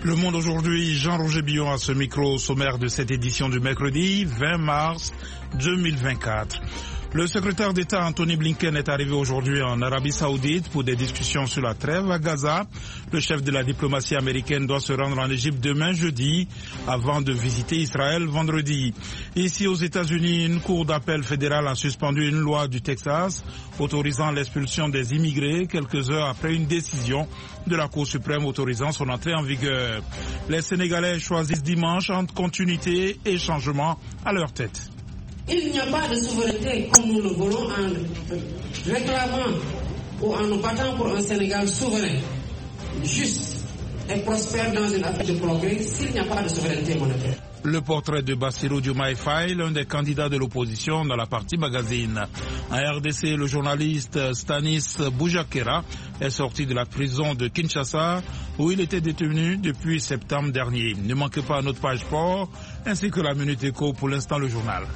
Le Monde aujourd'hui, Jean-Roger Billon à ce micro sommaire de cette édition du mercredi 20 mars 2024. Le secrétaire d'État Anthony Blinken est arrivé aujourd'hui en Arabie Saoudite pour des discussions sur la trêve à Gaza. Le chef de la diplomatie américaine doit se rendre en Égypte demain jeudi avant de visiter Israël vendredi. Ici aux États-Unis, une cour d'appel fédérale a suspendu une loi du Texas autorisant l'expulsion des immigrés quelques heures après une décision de la Cour suprême autorisant son entrée en vigueur. Les Sénégalais choisissent dimanche entre continuité et changement à leur tête. Il n'y a pas de souveraineté comme nous le voulons en réclamant ou en nous battant pour un Sénégal souverain, juste et prospère dans une Afrique de progrès s'il n'y a pas de souveraineté monétaire. Le portrait de Bassirou Diomaye Faye, l'un des candidats de l'opposition dans la partie magazine. En RDC, le journaliste Stanis Boujakera est sorti de la prison de Kinshasa où il était détenu depuis septembre dernier. Ne manquez pas notre page sport ainsi que la Minute Éco. Pour l'instant, le journal.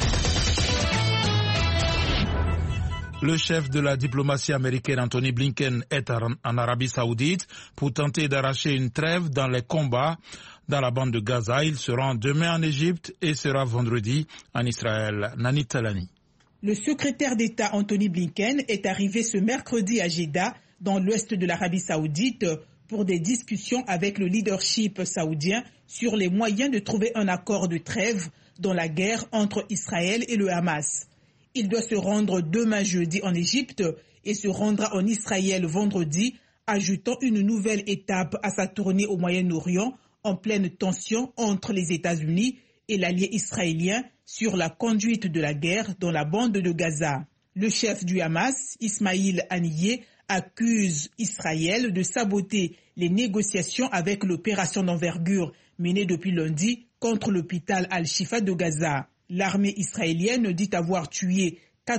Le chef de la diplomatie américaine Anthony Blinken est en Arabie Saoudite pour tenter d'arracher une trêve dans les combats dans la bande de Gaza. Il se rend demain en Égypte et sera vendredi en Israël. Nani Talani. Le secrétaire d'État Anthony Blinken est arrivé ce mercredi à Jeddah, dans l'ouest de l'Arabie Saoudite, pour des discussions avec le leadership saoudien sur les moyens de trouver un accord de trêve dans la guerre entre Israël et le Hamas. Il doit se rendre demain jeudi en Égypte et se rendra en Israël vendredi, ajoutant une nouvelle étape à sa tournée au Moyen-Orient en pleine tension entre les États-Unis et l'allié israélien sur la conduite de la guerre dans la bande de Gaza. Le chef du Hamas, Ismaïl Haniyeh, accuse Israël de saboter les négociations avec l'opération d'envergure menée depuis lundi contre l'hôpital Al-Shifa de Gaza. L'armée israélienne dit avoir tué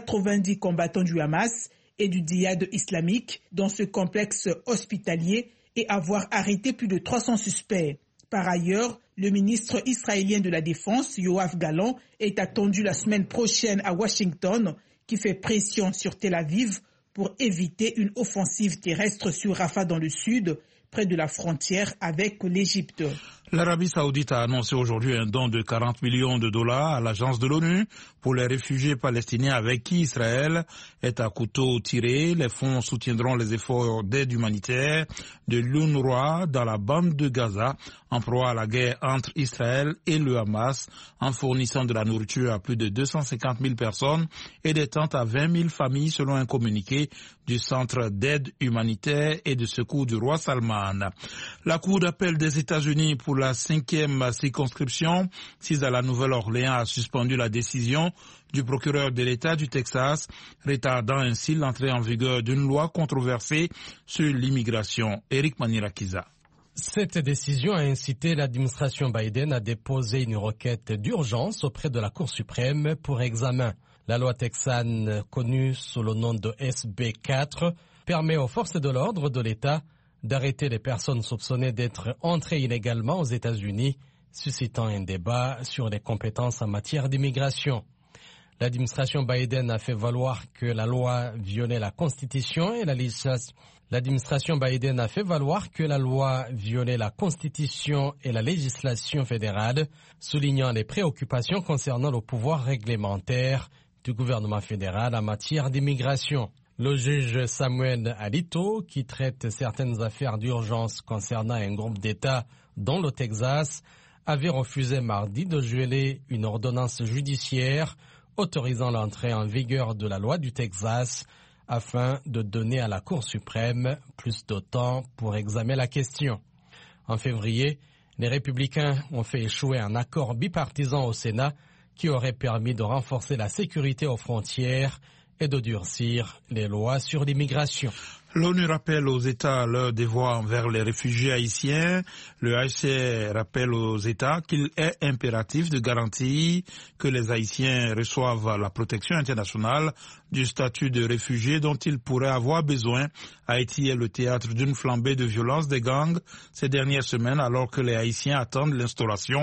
90 combattants du Hamas et du djihad islamique dans ce complexe hospitalier et avoir arrêté plus de 300 suspects. Par ailleurs, le ministre israélien de la Défense, Yoav Gallant, est attendu la semaine prochaine à Washington, qui fait pression sur Tel Aviv pour éviter une offensive terrestre sur Rafah dans le sud, près de la frontière avec l'Égypte. L'Arabie Saoudite a annoncé aujourd'hui un don de 40 millions de dollars à l'agence de l'ONU pour les réfugiés palestiniens avec qui Israël est à couteau tiré. Les fonds soutiendront les efforts d'aide humanitaire de l'UNRWA dans la bande de Gaza en proie à la guerre entre Israël et le Hamas en fournissant de la nourriture à plus de 250 000 personnes et des tentes à 20 000 familles selon un communiqué du Centre d'aide humanitaire et de secours du roi Salman. La Cour d'appel des États-Unis pour la 5e circonscription, sise à la Nouvelle-Orléans, a suspendu la décision du procureur de l'État du Texas, retardant ainsi l'entrée en vigueur d'une loi controversée sur l'immigration. Éric Manirakiza. Cette décision a incité l'administration Biden à déposer une requête d'urgence auprès de la Cour suprême pour examen. La loi texane, connue sous le nom de SB 4, permet aux forces de l'ordre de l'État d'arrêter les personnes soupçonnées d'être entrées illégalement aux États-Unis, suscitant un débat sur les compétences en matière d'immigration. L'administration Biden a fait valoir que la loi violait la Constitution et la législation. L'administration Biden a fait valoir que la loi violait la Constitution et la législation fédérale, soulignant les préoccupations concernant le pouvoir réglementaire du gouvernement fédéral en matière d'immigration. Le juge Samuel Alito, qui traite certaines affaires d'urgence concernant un groupe d'États dont le Texas, avait refusé mardi de geler une ordonnance judiciaire autorisant l'entrée en vigueur de la loi du Texas afin de donner à la Cour suprême plus de temps pour examiner la question. En février, les républicains ont fait échouer un accord bipartisan au Sénat qui aurait permis de renforcer la sécurité aux frontières et de durcir les lois sur l'immigration. L'ONU rappelle aux États leur devoir envers les réfugiés haïtiens. Le HCR rappelle aux États qu'il est impératif de garantir que les Haïtiens reçoivent la protection internationale du statut de réfugié dont ils pourraient avoir besoin. Haïti est le théâtre d'une flambée de violence des gangs ces dernières semaines alors que les Haïtiens attendent l'instauration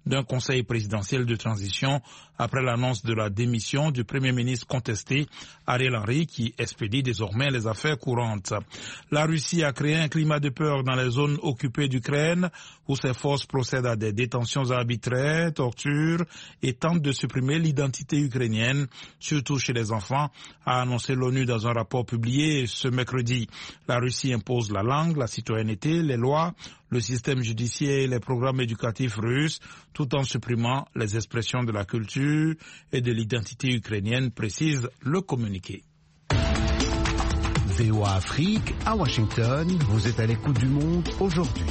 d'un conseil présidentiel de transition après l'annonce de la démission du Premier ministre contesté Ariel Henry qui expédie désormais les affaires courantes. La Russie a créé un climat de peur dans les zones occupées d'Ukraine où ses forces procèdent à des détentions arbitraires, tortures et tentent de supprimer l'identité ukrainienne, surtout chez les enfants, a annoncé l'ONU dans un rapport publié ce mercredi. La Russie impose la langue, la citoyenneté, les lois, le système judiciaire et les programmes éducatifs russes, tout en supprimant les expressions de la culture et de l'identité ukrainienne, précise le communiqué. VOA Afrique, à Washington, vous êtes à l'écoute du monde aujourd'hui.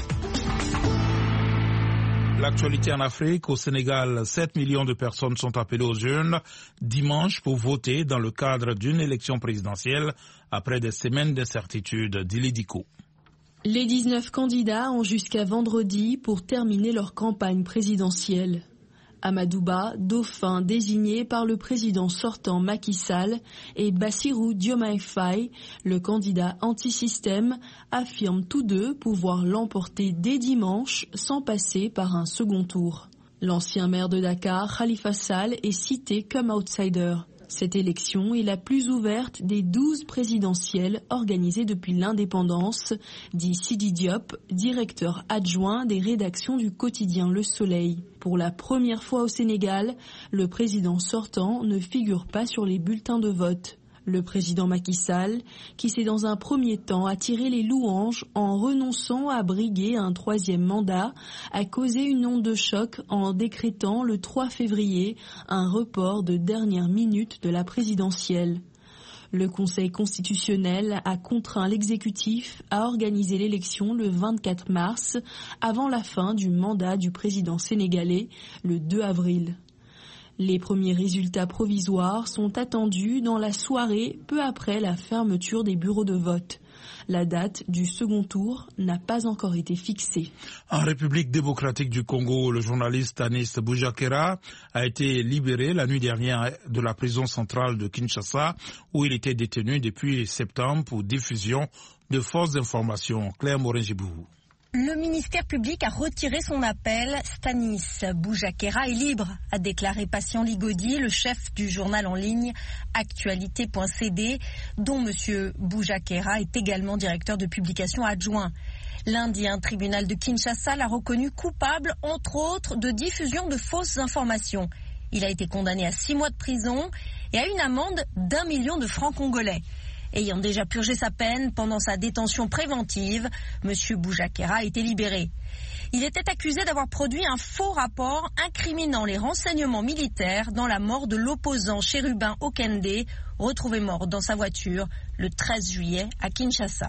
L'actualité en Afrique, au Sénégal, 7 millions de personnes sont appelées aux urnes dimanche pour voter dans le cadre d'une élection présidentielle après des semaines d'incertitude. Dili Diko. Les 19 candidats ont jusqu'à vendredi pour terminer leur campagne présidentielle. Amadouba, dauphin désigné par le président sortant Macky Sall, et Bassirou Diomaye Faye, le candidat anti-système, affirment tous deux pouvoir l'emporter dès dimanche sans passer par un second tour. L'ancien maire de Dakar, Khalifa Sall, est cité comme outsider. Cette élection est la plus ouverte des 12 présidentielles organisées depuis l'indépendance, dit Sidi Diop, directeur adjoint des rédactions du quotidien Le Soleil. Pour la première fois au Sénégal, le président sortant ne figure pas sur les bulletins de vote. Le président Macky Sall, qui s'est dans un premier temps attiré les louanges en renonçant à briguer un troisième mandat, a causé une onde de choc en décrétant le 3 février un report de dernière minute de la présidentielle. Le Conseil constitutionnel a contraint l'exécutif à organiser l'élection le 24 mars, avant la fin du mandat du président sénégalais, le 2 avril. Les premiers résultats provisoires sont attendus dans la soirée peu après la fermeture des bureaux de vote. La date du second tour n'a pas encore été fixée. En République démocratique du Congo, le journaliste Anis Boujakera a été libéré la nuit dernière de la prison centrale de Kinshasa où il était détenu depuis septembre pour diffusion de fausses informations. Claire Morin-Gibou. Le ministère public a retiré son appel. Stanis Boujakera est libre, a déclaré Patient Ligodi, le chef du journal en ligne Actualité.cd, dont M. Boujakera est également directeur de publication adjoint. Lundi, un tribunal de Kinshasa l'a reconnu coupable, entre autres, de diffusion de fausses informations. Il a été condamné à 6 mois de prison et à une amende d'1 million de francs congolais. Ayant déjà purgé sa peine pendant sa détention préventive, M. Boujakera a été libéré. Il était accusé d'avoir produit un faux rapport incriminant les renseignements militaires dans la mort de l'opposant Chérubin Okende, retrouvé mort dans sa voiture le 13 juillet à Kinshasa.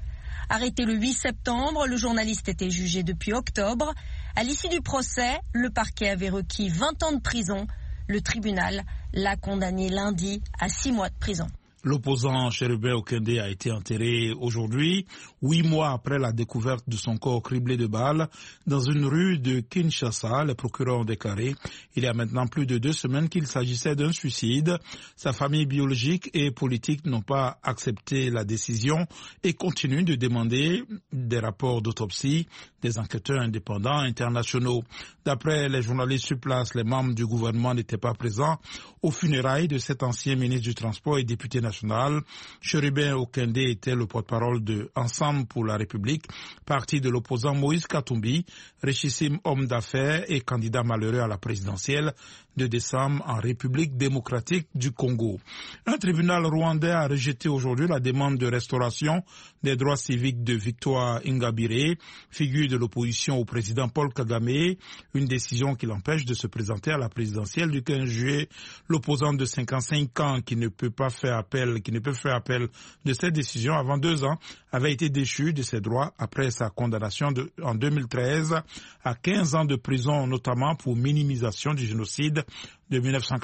Arrêté le 8 septembre, le journaliste était jugé depuis octobre. À l'issue du procès, le parquet avait requis 20 ans de prison. Le tribunal l'a condamné lundi à 6 mois de prison. L'opposant Chérubin Okende a été enterré aujourd'hui, 8 mois après la découverte de son corps criblé de balles dans une rue de Kinshasa. Les procureurs ont déclaré il y a maintenant plus de 2 semaines qu'il s'agissait d'un suicide. Sa famille biologique et politique n'ont pas accepté la décision et continuent de demander des rapports d'autopsie des enquêteurs indépendants internationaux. D'après les journalistes sur place, les membres du gouvernement n'étaient pas présents aux funérailles de cet ancien ministre du Transport et député national. Chérubin Okende était le porte-parole de Ensemble pour la République, parti de l'opposant Moïse Katumbi, richissime homme d'affaires et candidat malheureux à la présidentielle de décembre en République démocratique du Congo. Un tribunal rwandais a rejeté aujourd'hui la demande de restauration des droits civiques de Victoire Ingabire, figure de l'opposition au président Paul Kagame, une décision qui l'empêche de se présenter à la présidentielle du 15 juillet. L'opposant de 55 ans qui ne peut faire appel de cette décision avant 2 ans avait été déchu de ses droits après sa condamnation en 2013 à 15 ans de prison, notamment pour minimisation du génocide de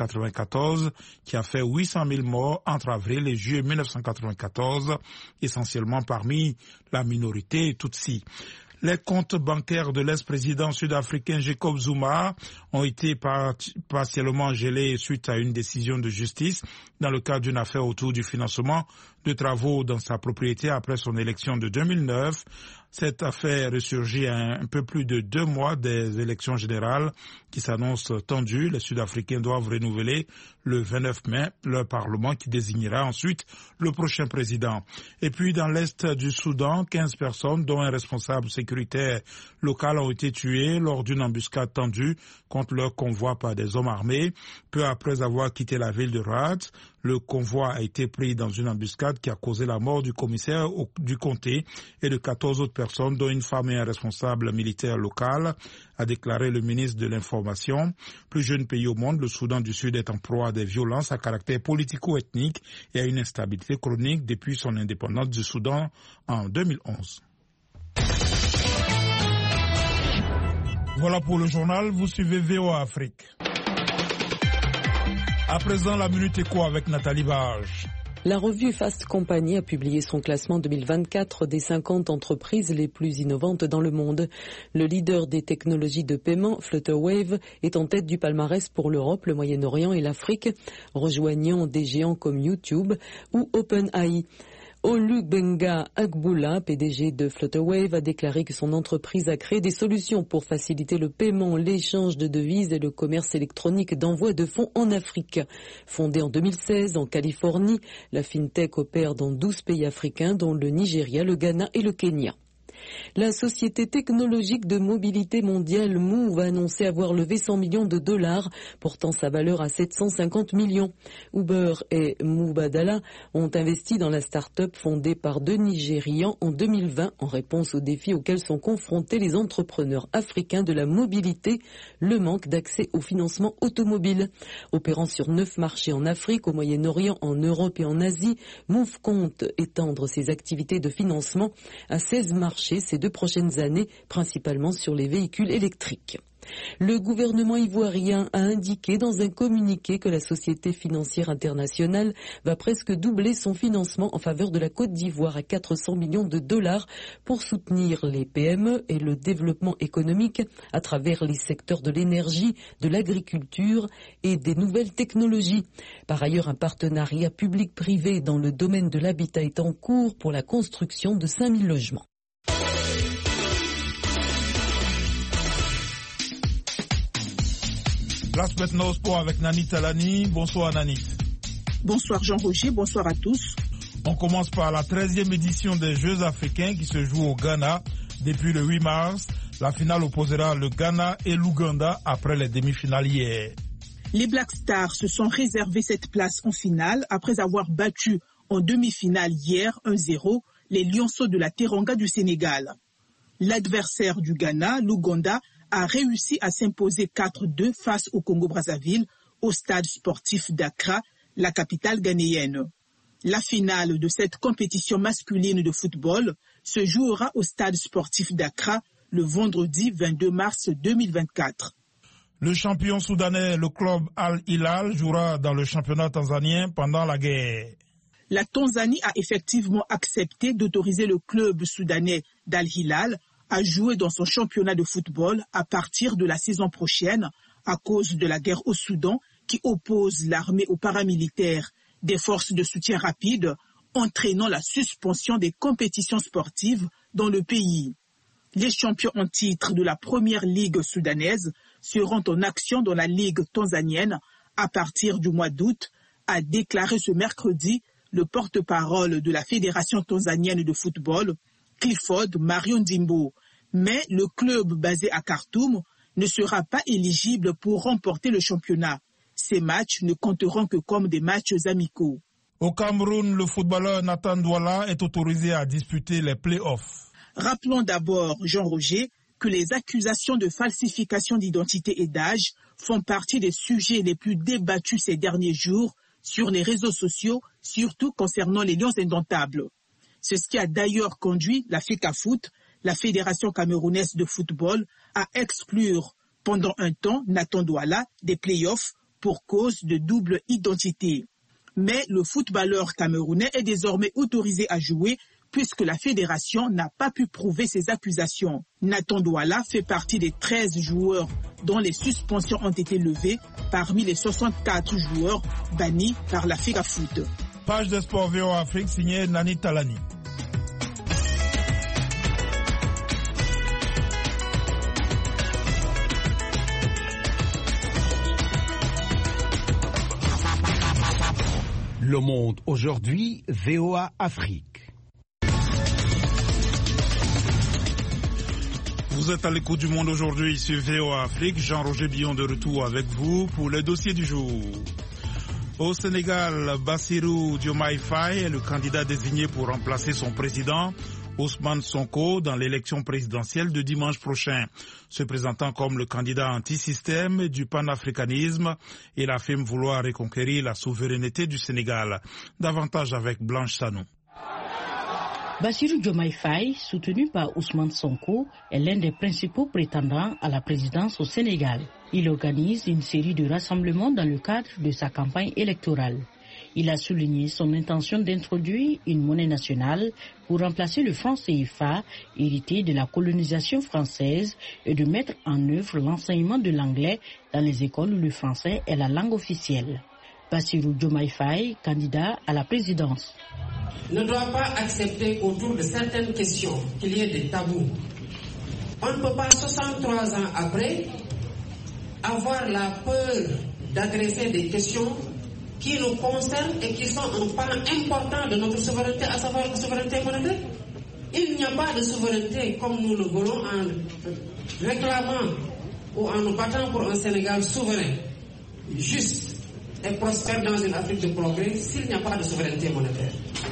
1994 qui a fait 800 000 morts entre avril et juillet 1994, essentiellement parmi la minorité Tutsi. Les comptes bancaires de l'ex-président sud-africain Jacob Zuma ont été partiellement gelés suite à une décision de justice dans le cadre d'une affaire autour du financement de travaux dans sa propriété après son élection de 2009. Cette affaire ressurgit à un peu plus de 2 mois des élections générales qui s'annoncent tendues. Les Sud-Africains doivent renouveler le 29 mai leur Parlement qui désignera ensuite le prochain président. Et puis dans l'est du Soudan, 15 personnes, dont un responsable sécuritaire local, ont été tuées lors d'une embuscade tendue contre leur convoi par des hommes armés. Peu après avoir quitté la ville de Rad, le convoi a été pris dans une embuscade qui a causé la mort du commissaire du comté et de 14 autres personnes, dont une femme et un responsable militaire local, a déclaré le ministre de l'Information. Plus jeune pays au monde, le Soudan du Sud est en proie à des violences à caractère politico-ethnique et à une instabilité chronique depuis son indépendance du Soudan en 2011. Voilà pour le journal, vous suivez VOA Afrique. À présent, la Minute Éco avec Nathalie Barge. La revue Fast Company a publié son classement 2024 des 50 entreprises les plus innovantes dans le monde. Le leader des technologies de paiement, Flutterwave, est en tête du palmarès pour l'Europe, le Moyen-Orient et l'Afrique, rejoignant des géants comme YouTube ou OpenAI. Olubenga Agbula, PDG de Flutterwave, a déclaré que son entreprise a créé des solutions pour faciliter le paiement, l'échange de devises et le commerce électronique d'envoi de fonds en Afrique. Fondée en 2016 en Californie, la FinTech opère dans 12 pays africains dont le Nigeria, le Ghana et le Kenya. La société technologique de mobilité mondiale Move a annoncé avoir levé 100 millions de dollars, portant sa valeur à 750 millions. Uber et Mubadala ont investi dans la start-up fondée par 2 Nigérians en 2020 en réponse aux défis auxquels sont confrontés les entrepreneurs africains de la mobilité, le manque d'accès au financement automobile. Opérant sur 9 marchés en Afrique, au Moyen-Orient, en Europe et en Asie, Move compte étendre ses activités de financement à 16 marchés ces 2 prochaines années, principalement sur les véhicules électriques. Le gouvernement ivoirien a indiqué dans un communiqué que la Société financière internationale va presque doubler son financement en faveur de la Côte d'Ivoire à 400 millions de dollars pour soutenir les PME et le développement économique à travers les secteurs de l'énergie, de l'agriculture et des nouvelles technologies. Par ailleurs, un partenariat public-privé dans le domaine de l'habitat est en cours pour la construction de 5000 logements. Place maintenant au sport avec Nanit Talani. Bonsoir Nanit. Bonsoir Jean-Roger, bonsoir à tous. On commence par la 13e édition des Jeux africains qui se joue au Ghana depuis le 8 mars. La finale opposera le Ghana et l'Ouganda après les demi-finales hier. Les Black Stars se sont réservés cette place en finale après avoir battu en demi-finale hier 1-0 les Lionceaux de la Teranga du Sénégal. L'adversaire du Ghana, l'Ouganda, a réussi à s'imposer 4-2 face au Congo-Brazzaville au stade sportif d'Accra, la capitale ghanéenne. La finale de cette compétition masculine de football se jouera au stade sportif d'Accra le vendredi 22 mars 2024. Le champion soudanais, le club Al-Hilal, jouera dans le championnat tanzanien pendant la guerre. La Tanzanie a effectivement accepté d'autoriser le club soudanais d'Al-Hilal à jouer dans son championnat de football à partir de la saison prochaine à cause de la guerre au Soudan qui oppose l'armée aux paramilitaires des forces de soutien rapide, entraînant la suspension des compétitions sportives dans le pays. Les champions en titre de la première ligue soudanaise seront en action dans la ligue tanzanienne à partir du mois d'août, a déclaré ce mercredi le porte-parole de la Fédération tanzanienne de football, Clifford Mariondimbo. Mais le club basé à Khartoum ne sera pas éligible pour remporter le championnat. Ces matchs ne compteront que comme des matchs amicaux. Au Cameroun, le footballeur Nathan Douala est autorisé à disputer les play-offs. Rappelons d'abord, Jean-Roger, que les accusations de falsification d'identité et d'âge font partie des sujets les plus débattus ces derniers jours sur les réseaux sociaux, surtout concernant les Lions indomptables. C'est ce qui a d'ailleurs conduit la FECAFOOT, la Fédération camerounaise de football, à exclure pendant un temps Nathan Douala des play-offs pour cause de double identité. Mais le footballeur camerounais est désormais autorisé à jouer puisque la fédération n'a pas pu prouver ses accusations. Nathan Douala fait partie des 13 joueurs dont les suspensions ont été levées parmi les 64 joueurs bannis par la FECAFOOT. Page de sport VOA Afrique signée Nanit Talani. Le Monde aujourd'hui, VOA Afrique. Vous êtes à l'écoute du Monde aujourd'hui sur VOA Afrique. Jean-Roger Billon de retour avec vous pour le dossier du jour. Au Sénégal, Bassirou Diomaye Faye est le candidat désigné pour remplacer son président Ousmane Sonko dans l'élection présidentielle de dimanche prochain. Se présentant comme le candidat anti-système du panafricanisme, il affirme vouloir reconquérir la souveraineté du Sénégal. Davantage avec Blanche Sanou. Bassirou Diomaye Faye, soutenu par Ousmane Sonko, est l'un des principaux prétendants à la présidence au Sénégal. Il organise une série de rassemblements dans le cadre de sa campagne électorale. Il a souligné son intention d'introduire une monnaie nationale pour remplacer le franc CFA, hérité de la colonisation française, et de mettre en œuvre l'enseignement de l'anglais dans les écoles où le français est la langue officielle. Bassirou Diomaye Faye, candidat à la présidence. Ne doit pas accepter autour de certaines questions qu'il y ait des tabous. On ne peut pas, 63 ans après, avoir la peur d'adresser des questions qui nous concernent et qui sont un pan important de notre souveraineté, à savoir la souveraineté monétaire. Il n'y a pas de souveraineté comme nous le voulons en réclamant ou en nous battant pour un Sénégal souverain, juste et prospère dans une Afrique de progrès s'il n'y a pas de souveraineté monétaire.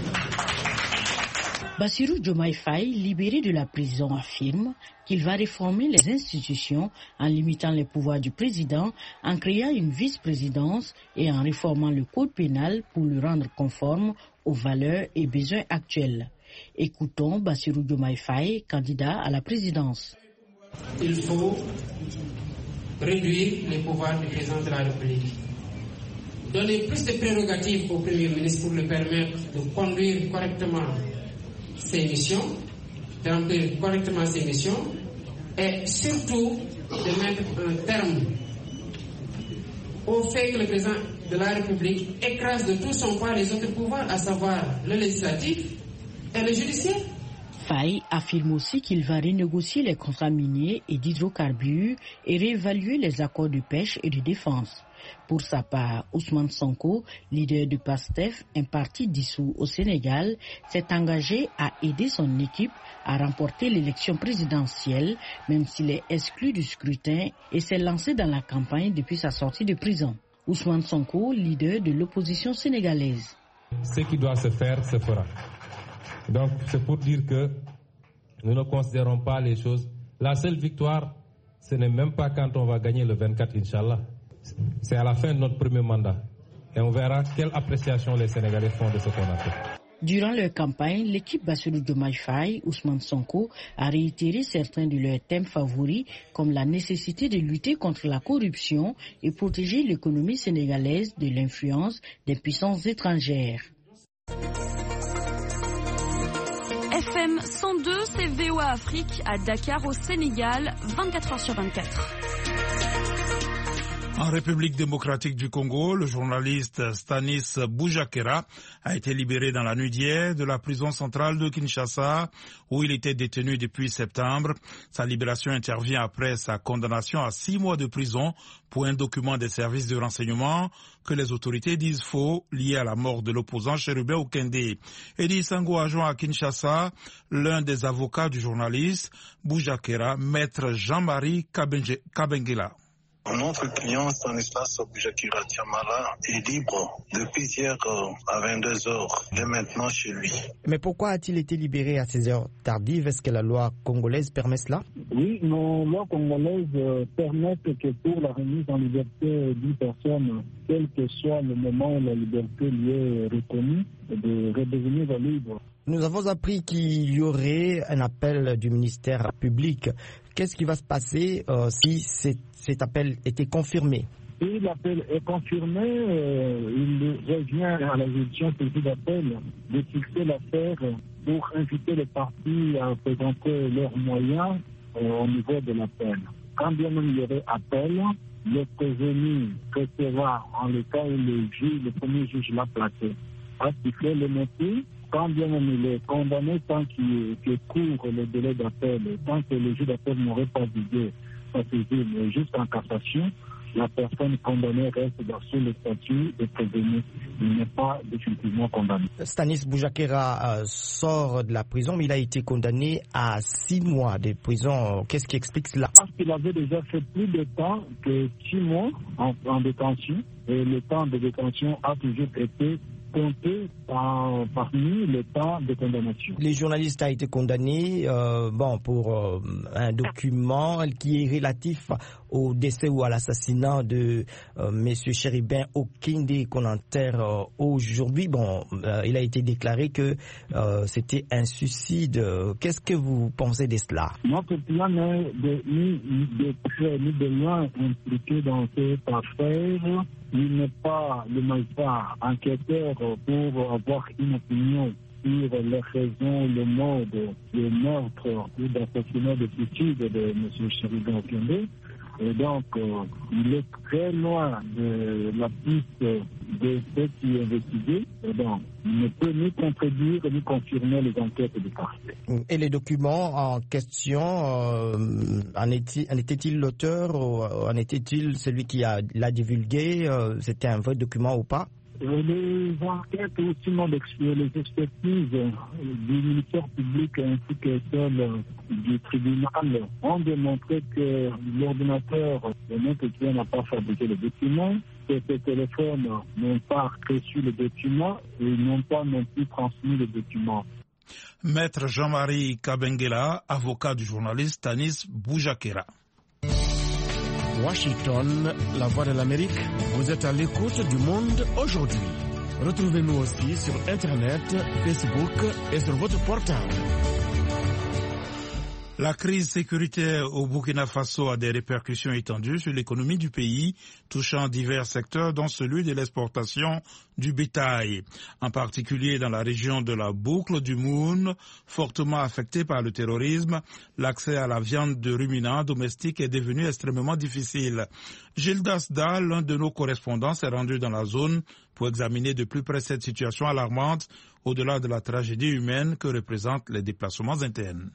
Bassirou Diomaye Faye, libéré de la prison, affirme qu'il va réformer les institutions en limitant les pouvoirs du président, en créant une vice-présidence et en réformant le code pénal pour le rendre conforme aux valeurs et besoins actuels. Écoutons Bassirou Diomaye Faye, candidat à la présidence. Il faut réduire les pouvoirs du président de la République. Donner plus de prérogatives au Premier ministre pour lui permettre de conduire correctement ses missions, de remplir correctement ses missions et surtout de mettre un terme au fait que le président de la République écrase de tout son poids les autres pouvoirs, à savoir le législatif et le judiciaire. Faye affirme aussi qu'il va renégocier les contrats miniers et d'hydrocarbures et réévaluer les accords de pêche et de défense. Pour sa part, Ousmane Sonko, leader du PASTEF, un parti dissous au Sénégal, s'est engagé à aider son équipe à remporter l'élection présidentielle, même s'il est exclu du scrutin et s'est lancé dans la campagne depuis sa sortie de prison. Ousmane Sonko, leader de l'opposition sénégalaise. Ce qui doit se faire, se fera. Donc, c'est pour dire que nous ne considérons pas les choses. La seule victoire, ce n'est même pas quand on va gagner le 24, Inch'Allah. C'est à la fin de notre premier mandat. Et on verra quelle appréciation les Sénégalais font de ce qu'on a fait. Durant leur campagne, l'équipe Bassirou Diomaye Faye, Ousmane Sonko, a réitéré certains de leurs thèmes favoris, comme la nécessité de lutter contre la corruption et protéger l'économie sénégalaise de l'influence des puissances étrangères. FM 102, c'est VOA Afrique à Dakar au Sénégal, 24h/24. En République démocratique du Congo, le journaliste Stanis Boujakera a été libéré dans la nuit d'hier de la prison centrale de Kinshasa, où il était détenu depuis septembre. Sa libération intervient après sa condamnation à 6 mois de prison pour un document des services de renseignement que les autorités disent faux, lié à la mort de l'opposant Cherubin Okende. Eddie Sango a joint à Kinshasa l'un des avocats du journaliste Boujakera, maître Jean-Marie Kabengela. Notre client Stanislas Boujakera Tiamala est libre depuis hier à 22h. Il est maintenant chez lui. Mais pourquoi a-t-il été libéré à ces heures tardives? Est-ce que la loi congolaise permet cela? Oui, nos lois congolaises permettent que pour la remise en liberté d'une personne, quel que soit le moment où la liberté lui est reconnue, de redevenir libre. Nous avons appris qu'il y aurait un appel du ministère public. Qu'est-ce qui va se passer si cet appel était confirmé? Si l'appel est confirmé, il revient à la juridiction saisie d'appel de fixer l'affaire pour inviter les parties à présenter leurs moyens au niveau de l'appel. Quand bien même il y aurait appel, le prévenu recevra, en le cas où le premier juge l'a placé, à siffler le motif. Quand bien même il est condamné, tant qu'il court le délai d'appel, tant que le juge d'appel n'aurait pas visé sa saisine juste en cassation, la personne condamnée reste sous le statut de prévenu. Il n'est pas définitivement condamné. Stanis Boujakera sort de la prison, mais il a été condamné à 6 mois de prison. Qu'est-ce qui explique cela? Parce qu'il avait déjà fait plus de temps que 6 mois en détention, et le temps de détention a toujours été compté parmi le temps de condamnation. Les journalistes ont été condamnés pour un document qui est relatif au décès ou à l'assassinat de M. Chéribin Okinde qu'on enterre aujourd'hui. Il a été déclaré que c'était un suicide. Qu'est-ce que vous pensez de cela? Notre plan n'est ni de près ni de loin impliqué dans cette affaire. Il n'est pas le magistrat enquêteur pour avoir une opinion sur les raisons, le mode de meurtre ou d'assassinat de suicide de M. Chéribin Okinde. Et donc, il est très loin de la piste de ce qui est investigué. Et donc, il ne peut ni contredire ni confirmer les enquêtes du parquet. Et les documents en question, en était-il l'auteur ou en était-il celui qui l'a divulgué? C'était un vrai document ou pas? Les enquêtes aussi les expertises du ministère public ainsi que celles du tribunal ont démontré que l'ordinateur de notre étudiant n'a pas fabriqué le document, que ces téléphones n'ont pas reçu le document et n'ont pas non plus transmis le document. Maître Jean-Marie Kabengela, avocat du journaliste Stanis Boujakera. Washington, la voix de l'Amérique, vous êtes à l'écoute du monde aujourd'hui. Retrouvez-nous aussi sur Internet, Facebook et sur votre portable. La crise sécuritaire au Burkina Faso a des répercussions étendues sur l'économie du pays, touchant divers secteurs, dont celui de l'exportation du bétail, en particulier dans la région de la boucle du Moun, fortement affectée par le terrorisme. L'accès à la viande de ruminants domestiques est devenu extrêmement difficile. Gildas Dahl, l'un de nos correspondants, s'est rendu dans la zone pour examiner de plus près cette situation alarmante, au-delà de la tragédie humaine que représentent les déplacements internes.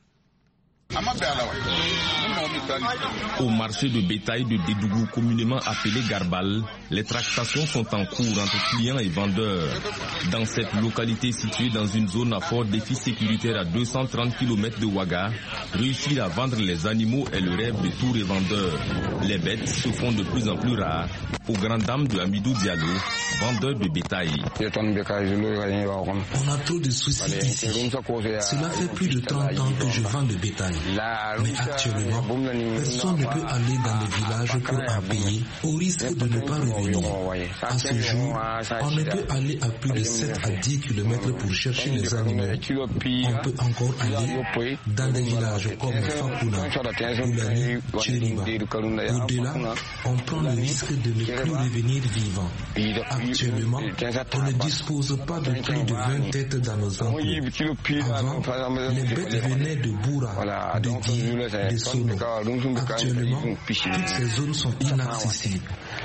Au marché de bétail de Dédougou, communément appelé Garbal, les tractations sont en cours entre clients et vendeurs. Dans cette localité située dans une zone à fort défi sécuritaire à 230 km de Ouaga, réussir à vendre les animaux est le rêve de tous les vendeurs. Les bêtes se font de plus en plus rares, aux grandes dames de Hamidou Diallo, vendeur de bétail. On a trop de soucis ici. Cela fait plus de 30 ans que je vends le bétail. Mais actuellement, personne ne peut aller dans les villages pour en payer, au risque de ne pas revenir. À ce jour, on ne peut aller à plus de 7 à 10 km pour chercher les animaux. On peut encore aller dans des villages comme Fakuna, Oulani, Tchériba. Au-delà, on prend le risque de ne plus revenir vivant. Actuellement, on ne dispose pas de plus de 20 têtes dans nos enclos. Avant, les bêtes venaient de Boura, de Di, de Sono. Actuellement, toutes ces zones sont inaccessibles.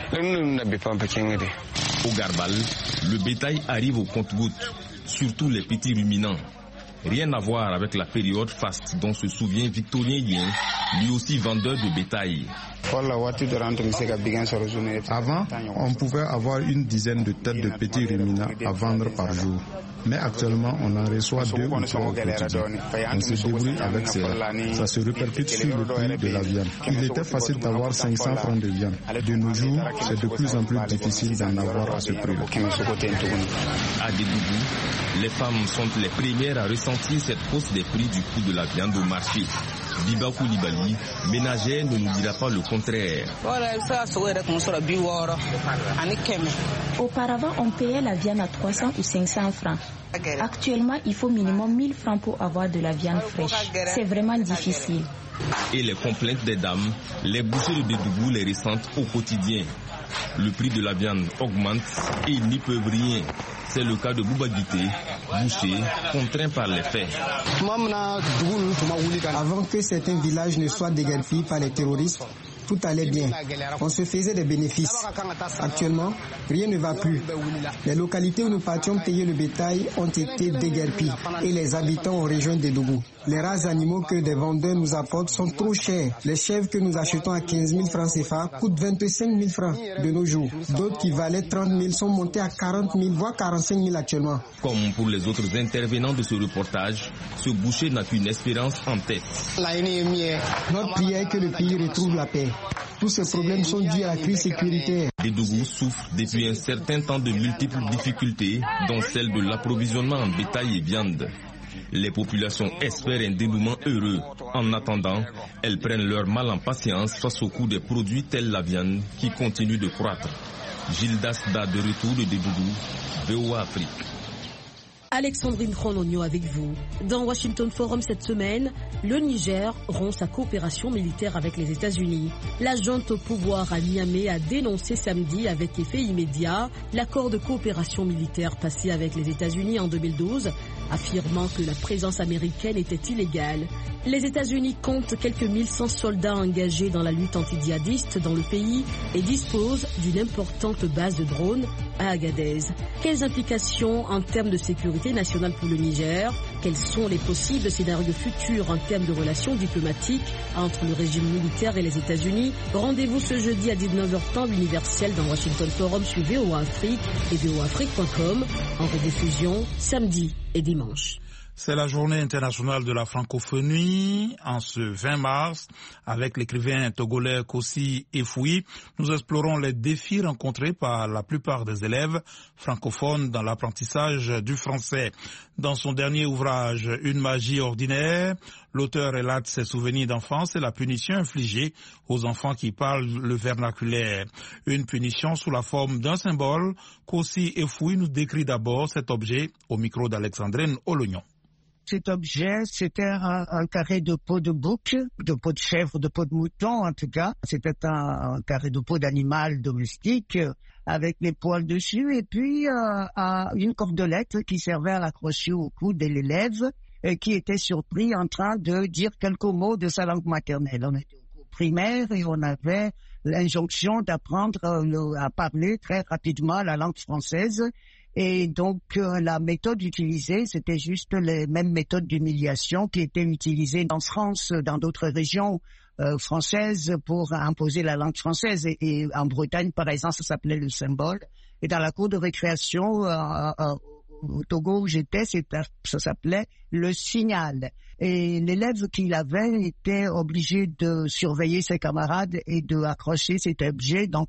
Au Garbal, le bétail arrive au compte-gouttes, surtout les petits ruminants. Rien à voir avec la période faste dont se souvient Victorien Yen, lui aussi vendeur de bétail. Avant, on pouvait avoir une dizaine de têtes de petits ruminants à vendre par jour. Mais actuellement, on en reçoit 2 ou 3 au quotidien. On se débrouille avec cela. Ça se répercute sur le prix de la viande. Il était facile d'avoir 500 francs de viande. De nos jours, c'est de plus en plus difficile d'en avoir à ce prix-là. À Dédougou, les femmes sont les premières à ressentir cette hausse des prix du coût de la viande au marché. Biba Koulibaly, ménagère, ne nous dira pas le contraire. Auparavant, on payait la viande à 300 ou 500 francs. Actuellement, il faut minimum 1000 francs pour avoir de la viande fraîche. C'est vraiment difficile. Et les complaintes des dames, les bouchers de Dédougou les ressentent au quotidien. Le prix de la viande augmente et ils n'y peuvent rien. C'est le cas de Bouba Guité, boucher, contraint par les faits. Avant que certains villages ne soient déguerpis par les terroristes, tout allait bien. On se faisait des bénéfices. Actuellement, rien ne va plus. Les localités où nous partions payer le bétail ont été déguerpies et les habitants ont rejoint Dédougou. Les races animaux que des vendeurs nous apportent sont trop chers. Les chèvres que nous achetons à 15 000 francs CFA coûtent 25 000 francs de nos jours. D'autres qui valaient 30 000 sont montés à 40 000, voire 45 000 actuellement. Comme pour les autres intervenants de ce reportage, ce boucher n'a qu'une espérance en tête. Notre prière est que le pays retrouve la paix. Tous ces problèmes sont dus à la crise sécuritaire. Dédougou souffre depuis un certain temps de multiples difficultés, dont celle de l'approvisionnement en bétail et viande. Les populations espèrent un dénouement heureux. En attendant, elles prennent leur mal en patience face au coût des produits tels la viande qui continue de croître. Gilles Dasda de retour de Dédougou, VOA Afrique. Alexandrine Krononio avec vous. Dans Washington Forum cette semaine, le Niger rompt sa coopération militaire avec les États-Unis. La junte au pouvoir à Niamey a dénoncé samedi avec effet immédiat l'accord de coopération militaire passé avec les États-Unis en 2012, affirmant que la présence américaine était illégale. Les États-Unis comptent quelques 1100 soldats engagés dans la lutte antidjihadiste dans le pays et disposent d'une importante base de drones à Agadez. Quelles implications en termes de sécurité nationale pour le Niger? Quels sont les possibles scénarios futurs en termes de relations diplomatiques entre le régime militaire et les États-Unis? Rendez-vous ce jeudi à 19h temps universel dans Washington Forum sur VOA Afrique et voaafrique.com en rediffusion samedi et dimanche. C'est la journée internationale de la francophonie en ce 20 mars. Avec l'écrivain togolais Kossi Efoui, nous explorons les défis rencontrés par la plupart des élèves francophones dans l'apprentissage du français. Dans son dernier ouvrage, Une magie ordinaire, l'auteur relate ses souvenirs d'enfance et la punition infligée aux enfants qui parlent le vernaculaire. Une punition sous la forme d'un symbole. Kossi Efoui nous décrit d'abord cet objet au micro d'Alexandrine Olognon. Cet objet, c'était un carré de peau de bouc, de peau de chèvre, de peau de mouton en tout cas. C'était un carré de peau d'animal domestique avec les poils dessus et puis une cordelette qui servait à l'accrocher au cou de l'élève qui était surpris en train de dire quelques mots de sa langue maternelle. On était au cours primaire et on avait l'injonction d'apprendre à parler très rapidement la langue française. Et donc, la méthode utilisée, c'était juste les mêmes méthodes d'humiliation qui étaient utilisées en France, dans d'autres régions françaises pour imposer la langue française. Et en Bretagne, par exemple, ça s'appelait le symbole. Et dans la cour de récréation au Togo où j'étais, ça s'appelait le signal. Et l'élève qui l'avait était obligé de surveiller ses camarades et de accrocher cet objet donc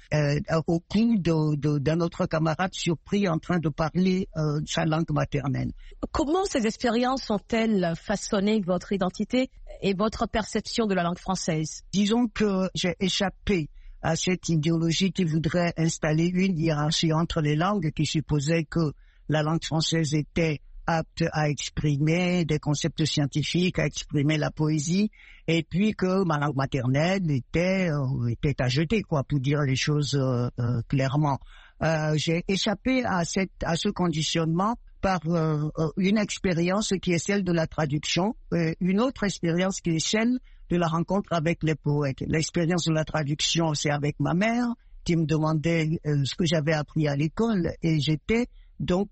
au cou d'un autre camarade surpris en train de parler sa langue maternelle. Comment ces expériences ont-elles façonné votre identité et votre perception de la langue française? Disons que j'ai échappé à cette idéologie qui voudrait installer une hiérarchie entre les langues, qui supposait que la langue française était apte à exprimer des concepts scientifiques, à exprimer la poésie, et puis que ma langue maternelle était à jeter, quoi, pour dire les choses clairement. J'ai échappé à ce conditionnement par une expérience qui est celle de la traduction, une autre expérience qui est celle de la rencontre avec les poètes. L'expérience de la traduction, c'est avec ma mère, qui me demandait ce que j'avais appris à l'école, et j'étais donc,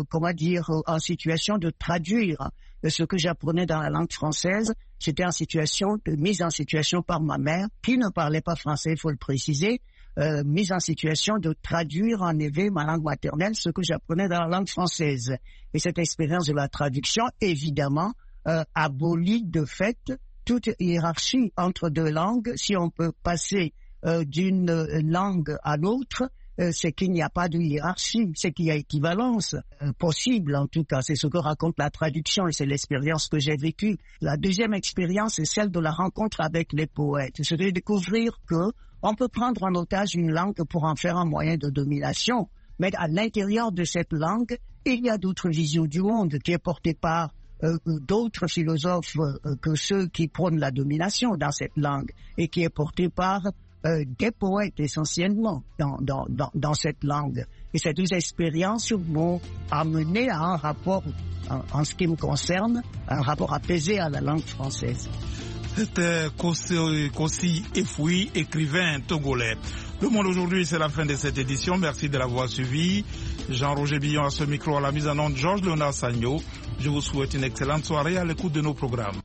en situation de traduire ce que j'apprenais dans la langue française. J'étais mise en situation par ma mère, qui ne parlait pas français, il faut le préciser, mise en situation de traduire en effet ma langue maternelle, ce que j'apprenais dans la langue française. Et cette expérience de la traduction, évidemment, abolit de fait toute hiérarchie entre deux langues. Si on peut passer d'une langue à l'autre, c'est qu'il n'y a pas de hiérarchie, c'est qu'il y a équivalence possible en tout cas. C'est ce que raconte la traduction et c'est l'expérience que j'ai vécue. La deuxième expérience est celle de la rencontre avec les poètes. C'est de découvrir que on peut prendre en otage une langue pour en faire un moyen de domination, mais à l'intérieur de cette langue, il y a d'autres visions du monde qui est portée par d'autres philosophes que ceux qui prônent la domination dans cette langue et qui est portée par des poètes essentiellement dans cette langue. Et ces deux expériences m'ont amené à un rapport, en ce qui me concerne, un rapport apaisé à la langue française. C'était Kossi Efoui, écrivain togolais. Le Monde aujourd'hui, c'est la fin de cette édition. Merci de l'avoir suivi. Jean-Roger Billon à ce micro, à la mise en onde, Georges Léonard Sagno. Je vous souhaite une excellente soirée à l'écoute de nos programmes.